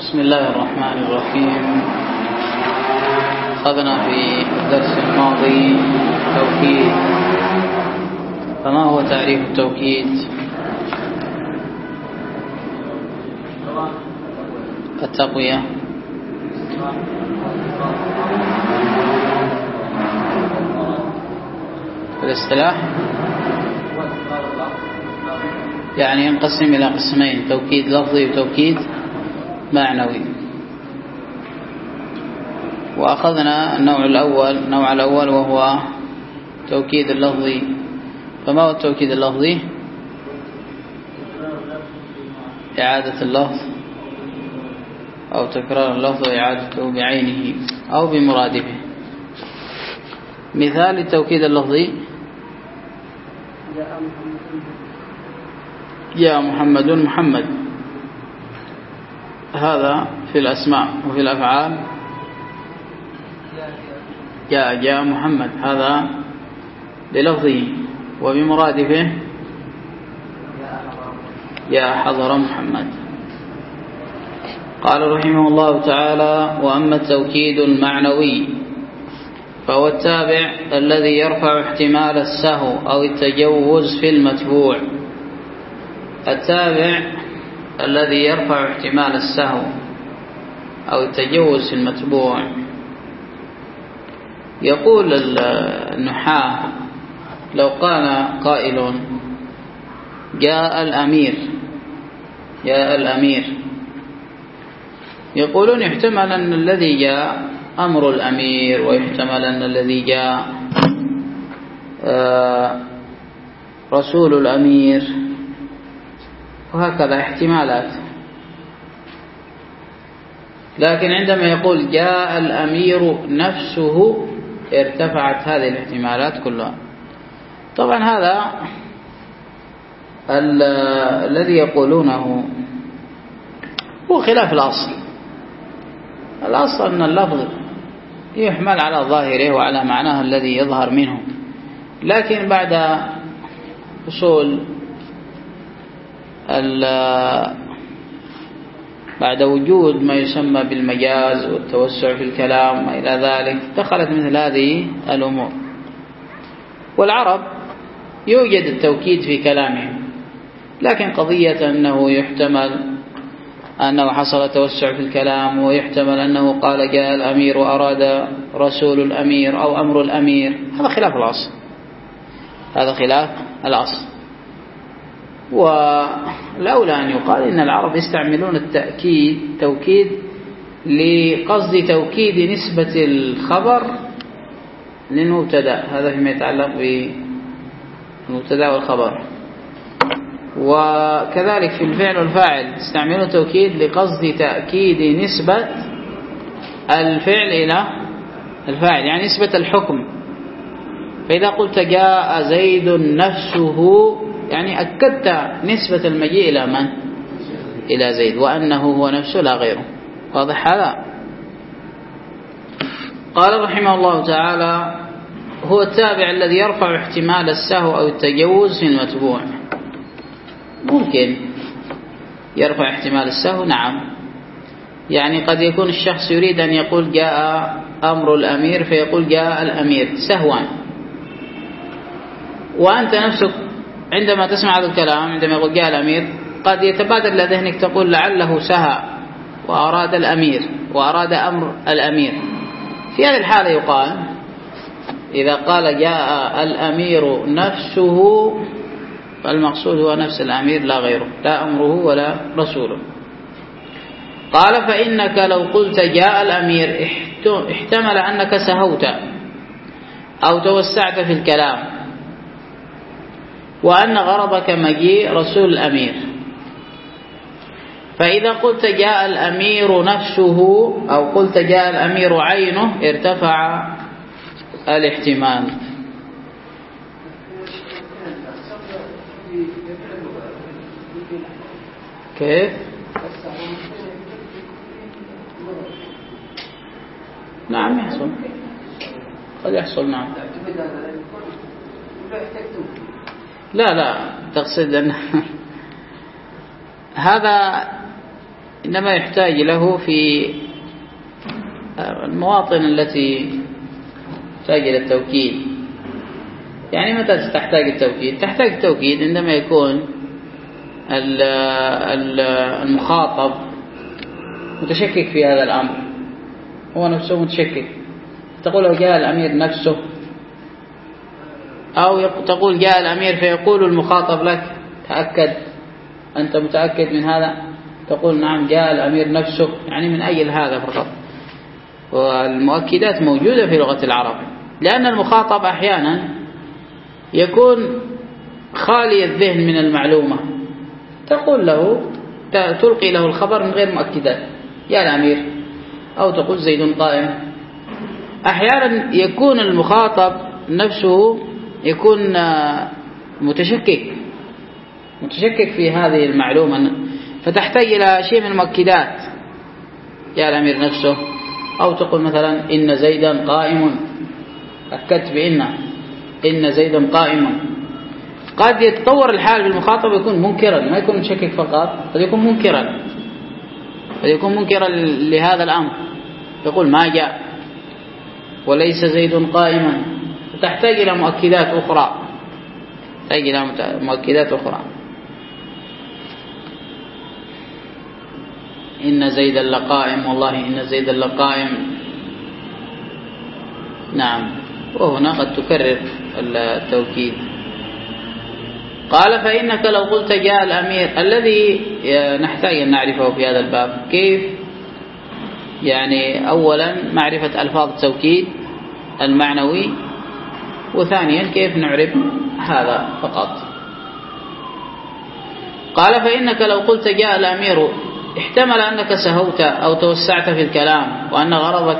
بسم الله الرحمن الرحيم. أخذنا في الدرس الماضي توكيد، فما هو تعريف التوكيد؟ التقوية، الاصطلاح يعني ينقسم إلى قسمين: توكيد لفظي وتوكيد معنوي. وأخذنا النوع الأول وهو توكيد اللفظي. فما هو التوكيد اللفظي؟ إعادة اللفظ أو تكرار اللفظ وإعادته بعينه أو بمرادفه. مثال التوكيد اللفظي: يا محمد محمد، هذا في الأسماء. وفي الأفعال جاء محمد، هذا بلفظه. وبمرادفه يا حضر محمد. قال رحمه الله تعالى: وأما التوكيد المعنوي فهو التابع الذي يرفع احتمال السهو أو التجوز في المتبوع. التابع الذي يرفع احتمال السهو أو التجوز في المتبوع. يقول النحاة: لو قال قائل جاء الأمير، يقولون يحتمل أن الذي جاء أمر الأمير، ويحتمل أن الذي جاء رسول الأمير، وهكذا احتمالات. لكن عندما يقول جاء الأمير نفسه ارتفعت هذه الاحتمالات كلها. طبعا هذا الذي يقولونه هو خلاف الأصل. الأصل أن اللفظ يحمل على ظاهره وعلى معناه الذي يظهر منه، لكن بعد وجود ما يسمى بالمجاز والتوسع في الكلام وما إلى ذلك دخلت مثل هذه الأمور. والعرب يوجد التوكيد في كلامهم، لكن قضية أنه يحتمل أنه حصل توسع في الكلام، ويحتمل أنه قال جاء الأمير وأراد رسول الأمير أو أمر الأمير، هذا خلاف الأصل. ولولا أن يقال إن العرب يستعملون توكيد لقصد توكيد نسبة الخبر للمبتدا، هذا فيما يتعلق بالمبتدا والخبر. وكذلك في الفعل والفاعل يستعملون توكيد لقصد تأكيد نسبة الفعل إلى الفاعل، يعني نسبة الحكم. فإذا قلت جاء زيد نفسه، يعني أكدت نسبة المجيء إلى من؟ إلى زيد، وأنه هو نفسه لا غيره. واضح هذا؟ قال رحمه الله تعالى: هو التابع الذي يرفع احتمال السهو أو التجوز في المتبوع. ممكن يرفع احتمال السهو، نعم. يعني قد يكون الشخص يريد أن يقول جاء أمر الأمير فيقول جاء الأمير سهوا، وأنت نفسك عندما تسمع هذا الكلام عندما يقول جاء الأمير قد يتبادر إلى ذهنك تقول لعله سهى وأراد الأمير وأراد أمر الأمير. في هذه الحالة يقال إذا قال جاء الأمير نفسه فالمقصود هو نفس الأمير لا غيره، لا أمره ولا رسوله. قال: فإنك لو قلت جاء الأمير احتمل أنك سهوت أو توسعت في الكلام، وأن غرضك مجيء رسول الأمير. فإذا قلت جاء الأمير نفسه أو قلت جاء الأمير عينه ارتفع الاحتمال. كيف؟ نعم يحصل، قد يحصل. نعم. لا تقصد أن هذا إنما يحتاج له في المواطن التي تحتاج إلى التوكيد. يعني متى تحتاج التوكيد؟ تحتاج التوكيد عندما يكون المخاطب متشكك في هذا الأمر، هو نفسه متشكك، تقول له جاء الأمير نفسه، أو تقول جاء الأمير فيقول المخاطب لك تأكد، أنت متأكد من هذا؟ تقول نعم جاء الأمير نفسه، يعني من أجل هذا فقط. والمؤكدات موجودة في لغة العرب، لأن المخاطب أحيانا يكون خالي الذهن من المعلومة، تقول له تلقي له الخبر من غير مؤكدات، يا الأمير، أو تقول زيد قائم. أحيانا يكون المخاطب نفسه يكون متشكك في هذه المعلومة، فتحتاج إلى شيء من المؤكدات، يا الأمير نفسه، أو تقول مثلا إن زيدا قائم، أكدت إن زيدا قائم. قد يتطور الحال بالمخاطب يكون منكرا، ما يكون مشكك فقط، قد يكون منكرا لهذا الأمر، يقول ما جاء وليس زيد قائما، تحتاج إلى مؤكدات أخرى. إن زيدا لقائم، والله إن زيدا لقائم. نعم، وهنا قد تكرر التوكيد. قال فإنك لو قلت جاء الأمير، الذي نحتاج أن نعرفه في هذا الباب كيف، يعني أولا معرفة ألفاظ التوكيد المعنوي، وثانيا كيف نعرف هذا فقط. قال فإنك لو قلت جاء الأمير احتمل أنك سهوت أو توسعت في الكلام، وأن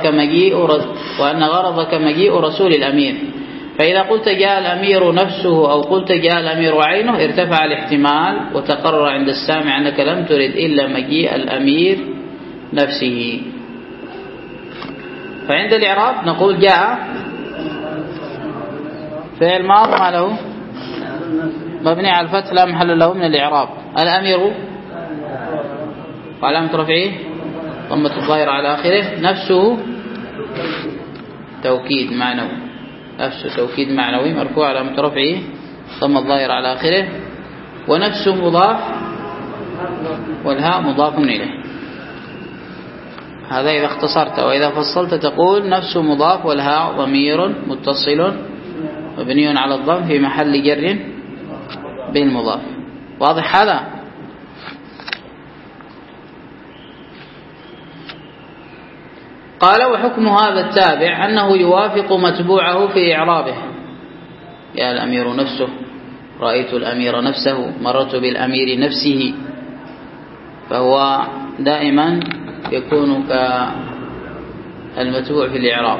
غرضك مجيء رسول الأمير، فإذا قلت جاء الأمير نفسه أو قلت جاء الأمير عينه ارتفع الاحتمال، وتقرر عند السامع أنك لم ترد إلا مجيء الأمير نفسه. فعند الإعراب نقول جاء فعل ماضي ما له مبني على الفتح لا محل له من الإعراب، الأمير وعلامة رفعه ضمة الظاهرة على آخره، نفسه توكيد معنوي مرفوع علامة رفعه ضمة الظاهرة على آخره، ونفسه مضاف والهاء مضاف إليه. هذا إذا اختصرت، وإذا فصلت تقول نفسه مضاف والهاء ضمير متصل مبني على الضم في محل جر بالمضاف. واضح هذا؟ قال وحكم هذا التابع أنه يوافق متبوعه في إعرابه، يا الأمير نفسه، رأيت الأمير نفسه، مررت بالأمير نفسه، فهو دائما يكون كالمتبوع في الإعراب،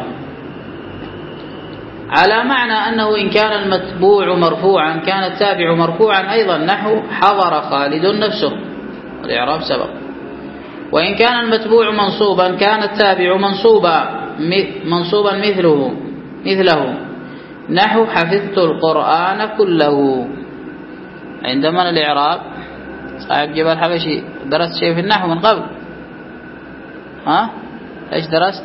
على معنى أنه إن كان المتبوع مرفوعا كان التابع مرفوعا أيضا، نحو حضر خالد نفسه، الإعراب سبق. وإن كان المتبوع منصوبا كان التابع منصوبا مثله، نحو حفظت القرآن كله. عندما الإعراب صاحب جبل الحبشي درست شيء في النحو من قبل؟ ايش درست؟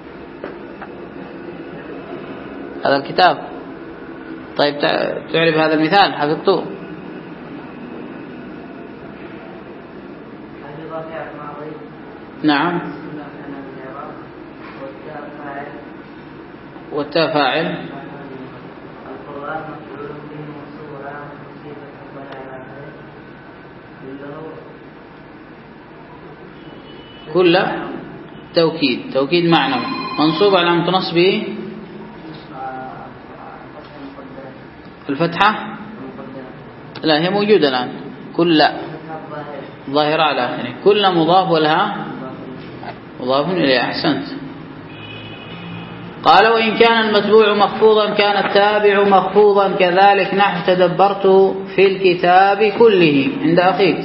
هذا الكتاب. طيب تعرف هذا المثال حفظته؟ نعم. والتاء فاعل كل توكيد معنوي منصوب على متنصبه الفتحة، لا هي موجودة الآن، كل ظاهرة على آخره، كل مضاف والها مضاف إليه. أحسنت. قال وإن كان المتبوع مخفوضا كان التابع مخفوضا كذلك، نحو تدبرت في الكتاب كله عند أخيك.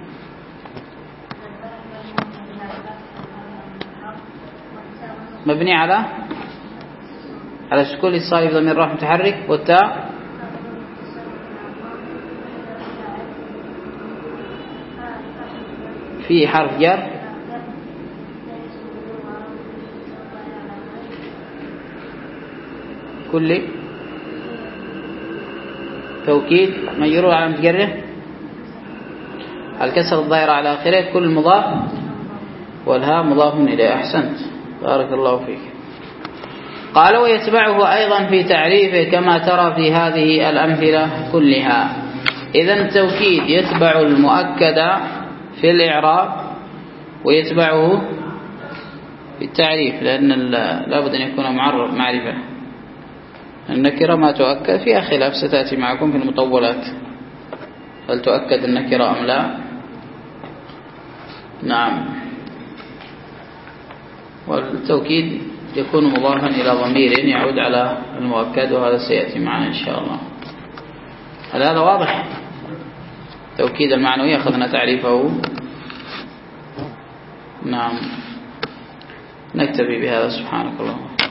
مبني على السكون الصالح ضمير راح متحرك، والتاء في حرف جر كل توكيد مجرور على متجره الكسر الظاهرة على آخره كل مضاف والهاء مضاف إليه. أحسنت بارك الله فيك. قال ويتبعه أيضا في تعريفه كما ترى في هذه الأمثلة كلها. إذن التوكيد يتبع المؤكد في الإعراب ويتبعه في التعريف، لأن لابد أن يكون معرفة. النكرة ما تؤكد فيها خلاف ستأتي معكم في المطولات، هل تؤكد النكرة أم لا؟ نعم. والتوكيد يكون مضافا إلى ضمير يعود على المؤكد، وهذا سيأتي معنا إن شاء الله. هل هذا واضح؟ توكيد المعنوي أخذنا تعريفه. نعم، نكتفي بهذا. سبحانك اللهم.